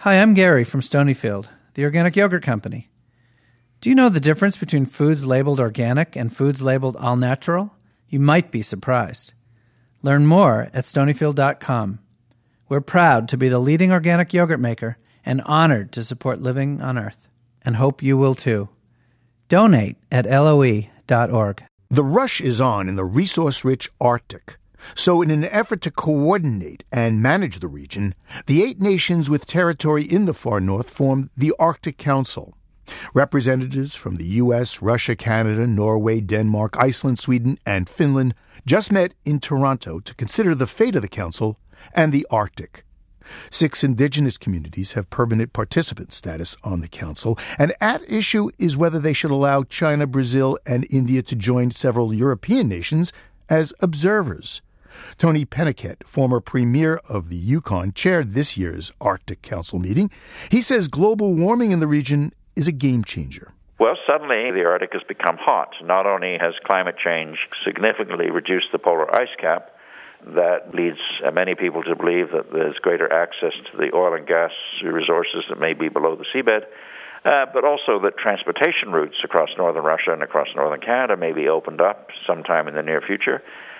Hi, I'm Gary from Stonyfield, the organic yogurt company. Do you know the difference between foods labeled organic and foods labeled all natural? You might be surprised. Learn more at stonyfield.com. We're proud to be the leading organic yogurt maker and honored to support living on Earth, and hope you will too. Donate at LOE.org. The rush is on in the resource-rich Arctic. So in an effort to coordinate and manage the region, the 8 nations with territory in the far north formed the Arctic Council. Representatives from the U.S., Russia, Canada, Norway, Denmark, Iceland, Sweden, and Finland just met in Toronto to consider the fate of the Council and the Arctic. 6 indigenous communities have permanent participant status on the Council, and at issue is whether they should allow China, Brazil, and India to join several European nations as observers. Tony Pennicuick, former premier of the Yukon, chaired this year's Arctic Council meeting. He says global warming in the region is a game changer. Well, suddenly the Arctic has become hot. Not only has climate change significantly reduced the polar ice cap, that leads many people to believe that there's greater access to the oil and gas resources that may be below the seabed, but also that transportation routes across northern Russia and across northern Canada may be opened up sometime in the near future.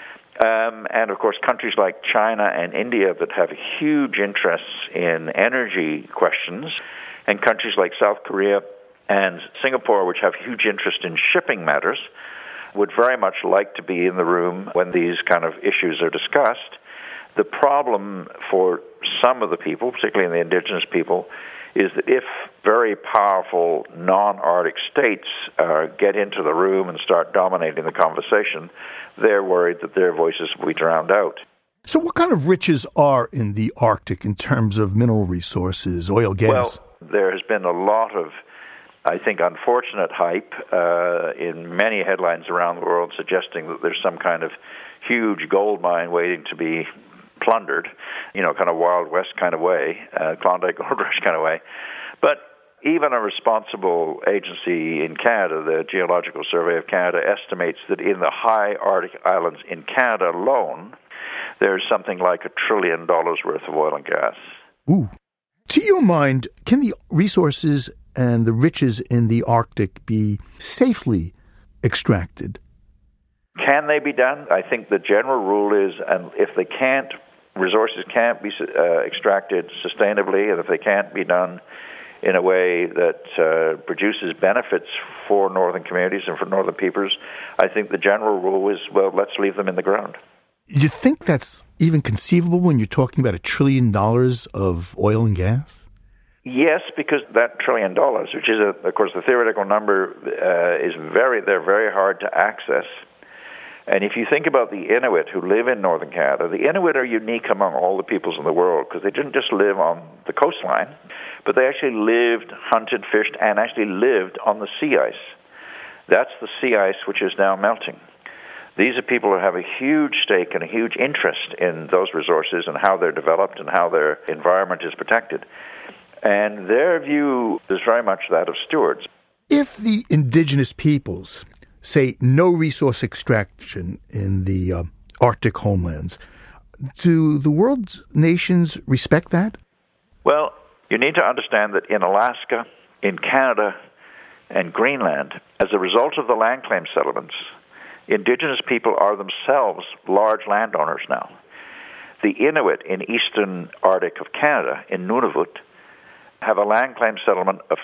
And, of course, countries like China and India that have huge interests in energy questions, and countries like South Korea and Singapore, which have huge interest in shipping matters, would very much like to be in the room when these kind of issues are discussed. The problem for some of the people, particularly the indigenous people, is that if very powerful non-Arctic states get into the room and start dominating the conversation, they're worried that their voices will be drowned out. So what kind of riches are in the Arctic in terms of mineral resources, oil, gas? Well, there has been a lot of, I think, unfortunate hype in many headlines around the world suggesting that there's some kind of huge gold mine waiting to be plundered, kind of Wild West kind of way, Klondike Gold Rush kind of way. But even a responsible agency in Canada, the Geological Survey of Canada, estimates that in the high Arctic islands in Canada alone, there's something like $1 trillion worth of oil and gas. Ooh. To your mind, can the resources and the riches in the Arctic be safely extracted? Can they be done? I think the general rule is, and if they can't, resources can't be extracted sustainably, and if they can't be done in a way that produces benefits for northern communities and for northern peoples, I think the general rule is, well, let's leave them in the ground. Do you think that's even conceivable when you're talking about $1 trillion of oil and gas? Yes, because that $1 trillion, which is, of course, the theoretical number, they're very hard to access. And if you think about the Inuit who live in northern Canada, the Inuit are unique among all the peoples in the world because they didn't just live on the coastline, but they actually lived, hunted, fished, and actually lived on the sea ice. That's the sea ice which is now melting. These are people who have a huge stake and a huge interest in those resources and how they're developed and how their environment is protected. And their view is very much that of stewards. If the indigenous peoples say no resource extraction in the Arctic homelands, do the world's nations respect that? Well, you need to understand that in Alaska, in Canada, and Greenland, as a result of the land claim settlements, indigenous people are themselves large landowners now. The Inuit in eastern Arctic of Canada, in Nunavut, have a land claim settlement of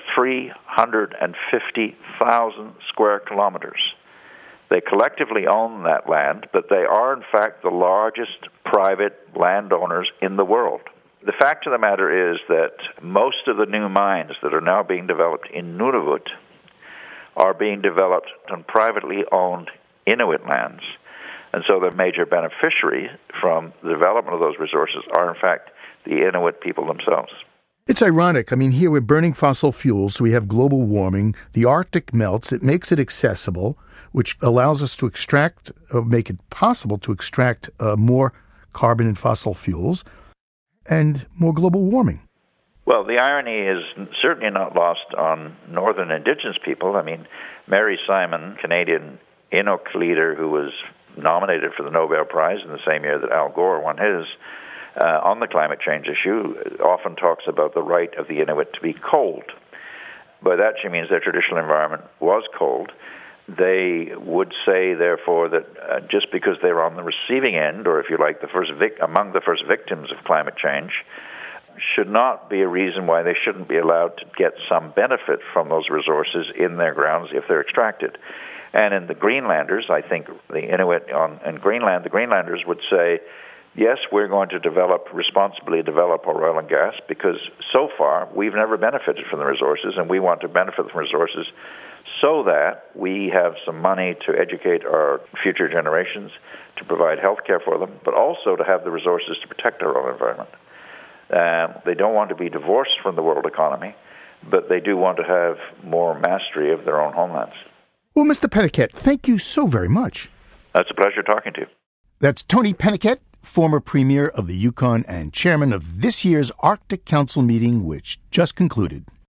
350,000 square kilometers. They collectively own that land, but they are, in fact, the largest private landowners in the world. The fact of the matter is that most of the new mines that are now being developed in Nunavut are being developed on privately owned Inuit lands. And so the major beneficiary from the development of those resources are, in fact, the Inuit people themselves. It's ironic. I mean, here we're burning fossil fuels, so we have global warming. The Arctic melts. It makes it accessible, which allows us to extract, make it possible to extract more carbon and fossil fuels, and more global warming. Well, the irony is certainly not lost on northern indigenous people. I mean, Mary Simon, Canadian Inuk leader who was nominated for the Nobel Prize in the same year that Al Gore won his, on the climate change issue often talks about the right of the Inuit to be cold. By that she means their traditional environment was cold. They would say, therefore, that just because they're on the receiving end, or if you like, among the first victims of climate change, should not be a reason why they shouldn't be allowed to get some benefit from those resources in their grounds if they're extracted. And in the Greenlanders, I think the Inuit in Greenland, the Greenlanders would say, yes, we're going to responsibly develop our oil and gas because so far we've never benefited from the resources, and we want to benefit from resources so that we have some money to educate our future generations, to provide health care for them, but also to have the resources to protect our own environment. They don't want to be divorced from the world economy, but they do want to have more mastery of their own homelands. Well, Mr. Pennicuick, thank you so very much. That's a pleasure talking to you. That's Tony Pennicuick, former Premier of the Yukon and Chairman of this year's Arctic Council meeting, which just concluded.